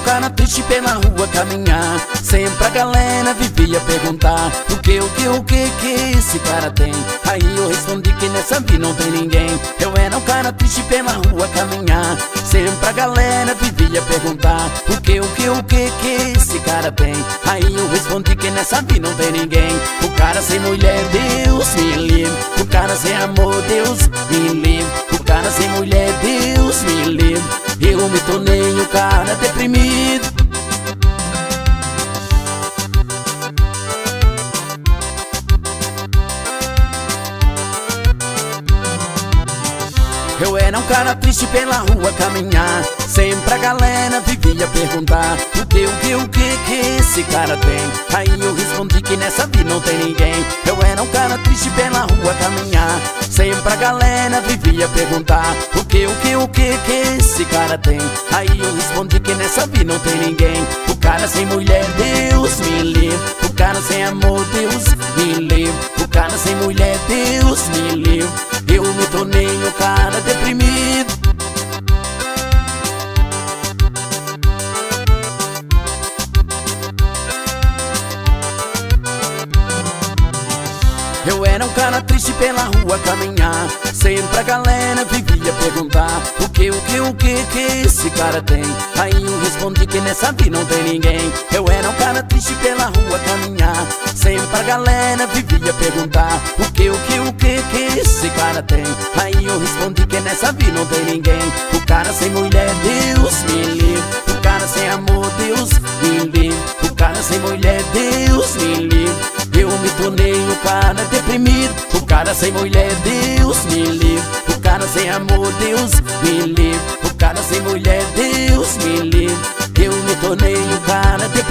cara triste pela rua caminhar. Sempre a galera vivia perguntar: o que esse cara tem? Aí eu respondi que nessa vida não tem ninguém. Eu era um cara triste pela rua caminhar. Sempre a galera vivia perguntar: o que esse cara tem? Aí eu respondi que nessa vida não tem ninguém. O cara sem mulher, Deus me livre. O cara sem amor, Deus me livre. O cara sem mulher, Deus me livre. Eu me tornei um cara deprimido. Eu era um cara triste pela rua caminhar. Sempre a galera vivia perguntar: o que esse cara tem? Aí eu respondi que nessa vida não tem ninguém. Eu era um cara triste pela rua caminhar. Sempre a galera vivia perguntar: o que esse cara tem? Aí eu respondi que nessa vida não tem ninguém. O cara sem mulher, Deus me livre. O cara sem amor, Deus me livre. O cara sem mulher, Deus me livre. Eu me tornei um cara deprimido. Eu era um cara triste pela rua caminhar. Sempre a galera vivia perguntar: o que esse cara tem? Aí eu respondi que nessa vida não tem ninguém. Eu era um cara triste pela rua caminhar. Sempre a galera vivia perguntar: o que esse cara tem? Aí eu respondi que nessa vida não tem ninguém. O cara sem mulher, Deus me livre. O cara sem amor, Deus me livre. O cara sem mulher, Deus me livre. Eu me tornei um cara deprimido. O cara sem mulher, Deus me livre. O cara sem amor, Deus me livre. O cara sem mulher, Deus me livre. Eu me tornei um cara deprimido.